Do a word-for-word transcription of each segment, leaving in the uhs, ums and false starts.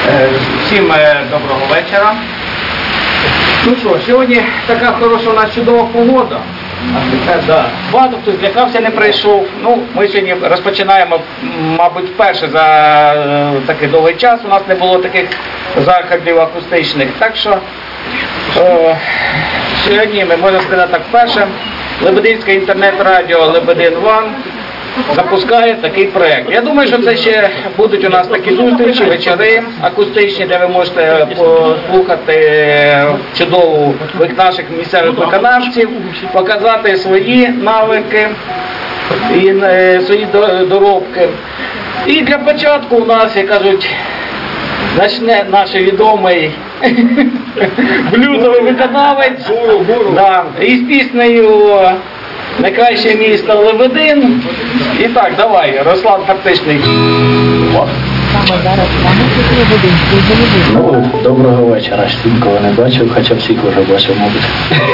Всім доброго вечора. Ну що, сьогодні така хороша у нас чудова погода. Да. Багато хто злякався, не прийшов. Ну, ми сьогодні розпочинаємо, мабуть, вперше за такий довгий час. У нас не було таких заходів акустичних. Так що е, сьогодні, ми можна сказати так, вперше Лебединське інтернет-радіо Лебедин Ван запускає такий проєкт. Я думаю, що це ще будуть у нас такі зустрічі, вечори акустичні, де ви можете послухати чудову наших місцевих виконавців, показати свої навики і свої доробки. І для початку у нас, як кажуть, почне наш відомий блюзовий виконавець да, із піснею «Найкраще місто Лебедин». І так, давай, Руслан Фактичний. Саме зараз на Лебединській Лебедин. Ну, доброго вечора, всім, кого не бачив, хоча всіх вже бачив, мабуть.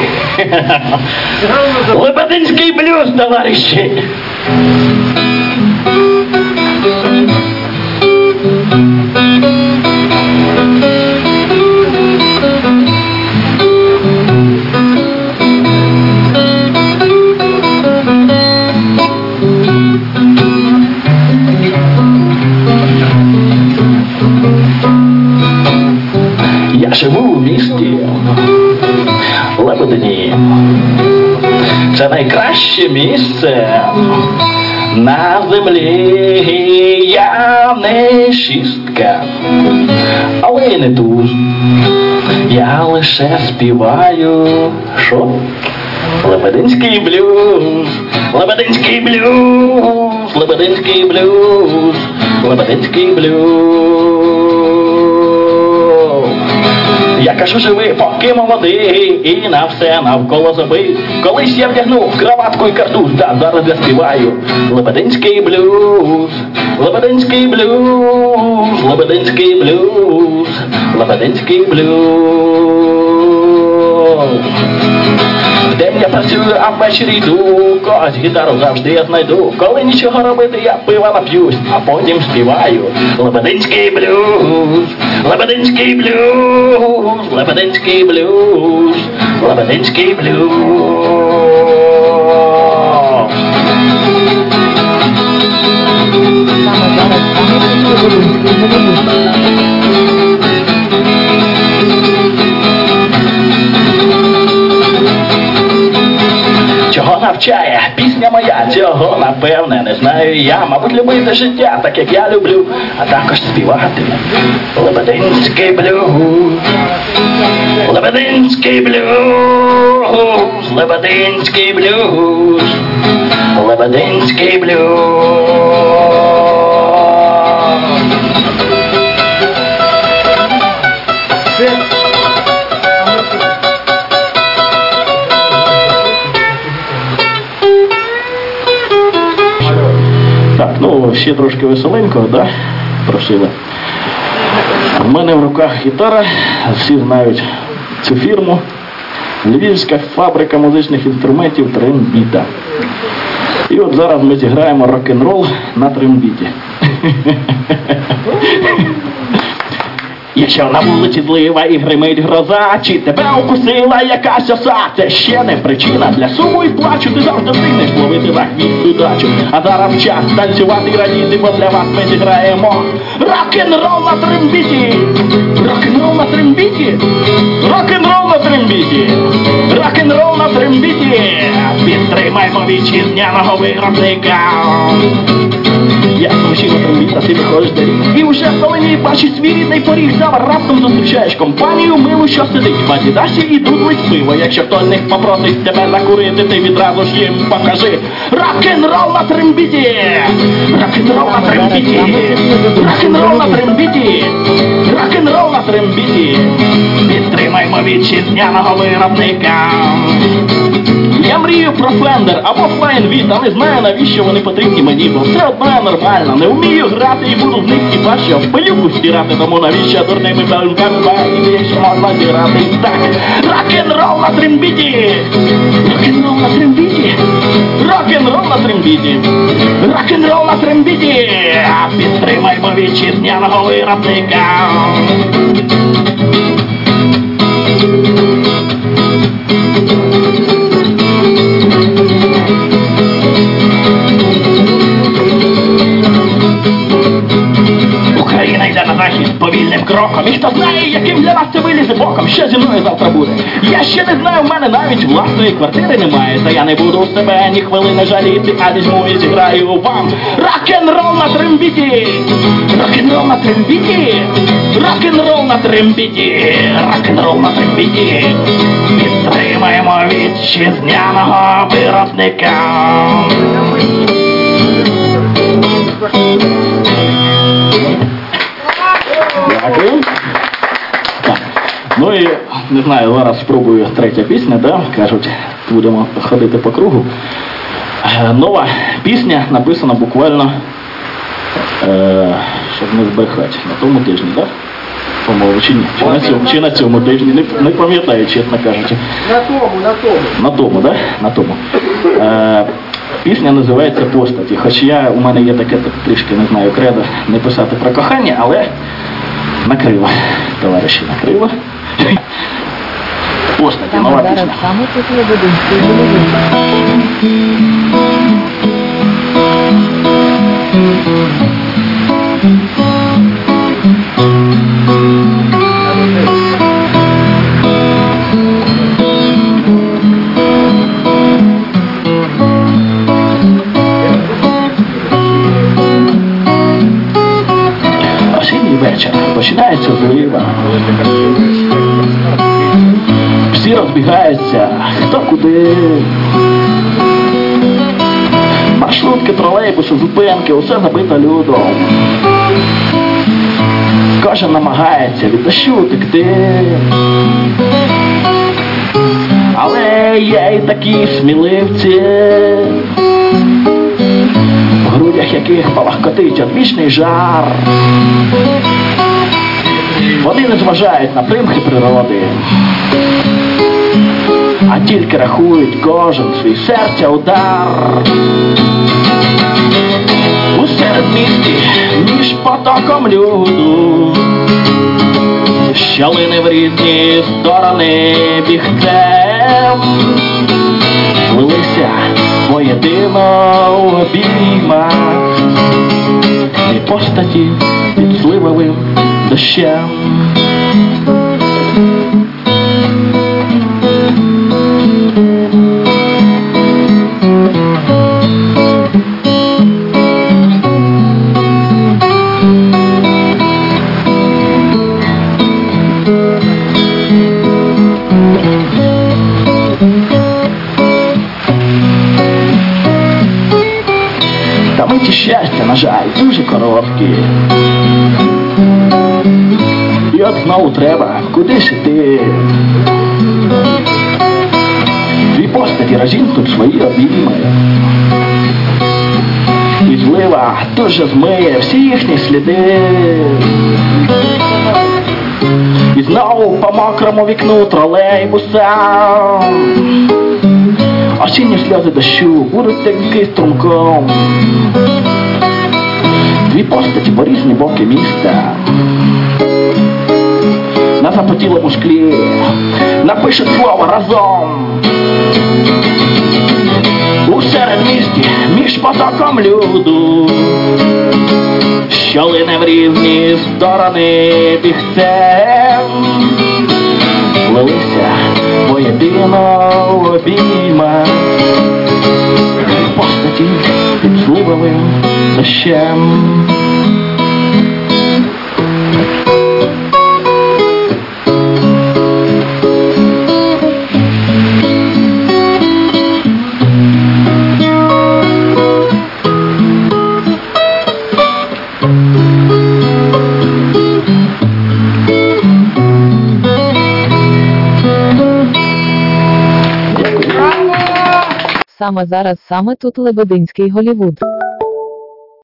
Лебединський блюз, товариші! Я живу у місті Лебедині. Це найкраще місце на землі. Я не шістка, але й не туз. Я лише співаю, що? Лебединський блюз, Лебединський блюз, Лебединський блюз, Лебединський блюз. Я кажу, живи, поки молодий, і на все навколо забий. Колись я вдягнув краватку і картуз, та зараз я співаю Лебединський блюз, Лебединський блюз, Лебединський блюз, Лебединський блюз. Вдень я працюю, а ввечері йду, когось гітару завжди я знайду. Коли нічого робити, я пива нап'юсь, а потім співаю Лебединський блюз, Лебединський блюз, Лебединський блюз, Лебединський блюз. Саме зараз на Лебединській Лебедин. Чого навчає пісня моя, цього напевне не знаю я. Мабуть, любити життя, так як я люблю, а також співати Лебединський блюз, Лебединський блюз, Лебединський блюз, Лебединський блюз. Так, ну, ще трошки веселенького, да? Просили. У мене в руках гітара, всі знають цю фірму. Львівська фабрика музичних інструментів «Трембіта». І от зараз ми зіграємо рок-н-рол на трембіті. Якщо на вулиці злива і гримить гроза, чи тебе укусила якась оса, це ще не причина для суму і плачу. Ти завжди встигнеш ловити на хвіст удачу. А зараз час танцювати і радіти, бо для вас ми зіграємо рок-н-рол на трембіті. Рок-н-рол на трембіті. Рок-н-рол на трембіті. Рок-н-рол на трембіті. Підтримаймо вітчизняного виробника. Я звучила трембіта, ти виходиш до рік. І уже в долині бачиш свій рідний поріг. Завар раптом зустрічаєш компанію милу, що сидить в Адідасі і дудлить пиво. Якщо хтось з них попросить тебе закурити, ти відразу ж їм покажи рок-н-рол на трембіті. Рок-н-рол на трембіті. Рок-н-рол на трембіті. Рок-н-рол на трембіті. Підтримаймо вітчизняного виробника. Я мрію про Фендер або Флейнвіт, але знаю, навіщо вони потрібні мені, бо все одно я нормально. Не вмію грати і буду з них хіба що в пилюку стирати, тому навіщо дурними палюнками баїти, якщо можна зіграти так. Рок-н-рол на трембіті! Рок-н-рол на трембіті! Рок-н-рол на трембіті! Рок-н-рол на трембіті! Підтримаймо вітчизняного виробника! Україна йде на захід повільним кроком. І хто знає, яким для нас це вилізе боком. Що зі мною завтра буде? Я ще не знаю, в мене навіть власної квартири немає. Та я не буду себе ні хвилини жаліти, а візьму і зіграю вам рок-н-рол на трембіті! Рок-н-рол на трембіті! Рок-н-рол на трембіті! Рок-н-рол на трембіті! Підтримаємо вітчизняного виробника! Дякую. Так. Ну і, не знаю, зараз спробую третя пісня, да? Кажуть, будемо ходити по кругу. Е, нова пісня написана буквально, е, щоб не збрехати, на тому тижні, так? Да? По-моєму, чи ні? Чи на цьому, чи на цьому тижні? Не, не пам'ятаю, чесно кажучи. На тому, на тому. На тому, так? Да? На тому. Е, Пісня називається «Постаті». Хоч я, у мене є таке трішки, не знаю, кредо не писати про кохання, але накрило, товариші, накрило. «Постаті», нова Саме зараз пісня. саме тут Лебединської голови. Осінній вечір, починається злива. Всі розбігаються, хто куди. Маршрутки, тролейбуси, зупинки, усе забито людом. Кожен намагається від дощу утекти. Але є і такі сміливці, в грудях яких палахкотить одвічний жар. Вони не зважають на примхи природи, а тільки рахують кожен свій серця удар. У середмісті між потоком люду, що лине в різні сторони бігцем, злилися воєдино в обіймах, і постаті під зливовим дощем. Та миті щастя, на жаль, дуже короткі. І от знову треба кудись іти. Дві постаті розімкнуть свої обійми. І злива дуже змиє всі їхні сліди. І знову по мокрому вікну тролейбуса осінні сльози дощу будуть текти струмком. Дві постаті по різні боки міста на запотілому шклі напишуть слово разом. У середмісті між потоком люду, що лине в різні сторони бігцем, плелися воєдино в обіймах, постаті під зливовим дощем. саме зараз, саме тут Лебединський Голлівуд.